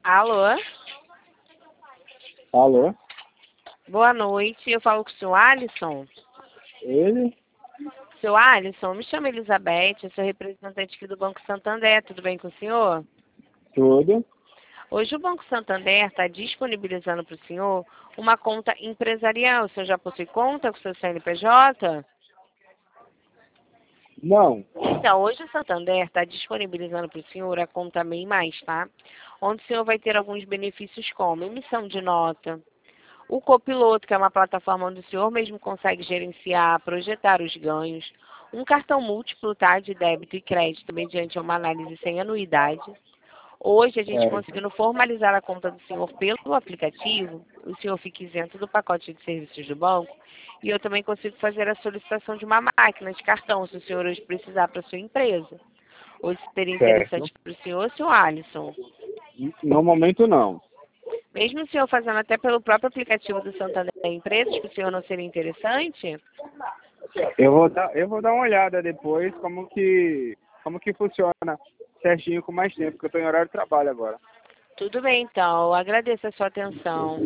Alô? Alô? Boa noite. Eu falo com o senhor Alisson. Ele? Seu Alisson, me chamo Elizabeth, eu sou representante aqui do Banco Santander. Tudo bem com o senhor? Tudo? Hoje o Banco Santander está disponibilizando para o senhor uma conta empresarial. O senhor já possui conta com o seu CNPJ? Não. Então, hoje o Santander está disponibilizando para o senhor a conta MEI+, tá? Onde o senhor vai ter alguns benefícios como emissão de nota, o copiloto, que é uma plataforma onde o senhor mesmo consegue gerenciar, projetar os ganhos, um cartão múltiplo, tá, de débito e crédito, mediante uma análise sem anuidade. Hoje, a gente Certo. conseguindo formalizar a conta do senhor pelo aplicativo, o senhor fica isento do pacote de serviços do banco e eu também consigo fazer a solicitação de uma máquina de cartão, se o senhor hoje precisar para a sua empresa. Hoje seria Certo. interessante para o senhor Alisson. No momento, não. Mesmo o senhor fazendo até pelo próprio aplicativo do Santander Empresas, que o senhor não seria interessante? Eu vou dar uma olhada depois como que funciona certinho com mais tempo, porque eu estou em horário de trabalho agora. Tudo bem, então. Eu agradeço a sua atenção.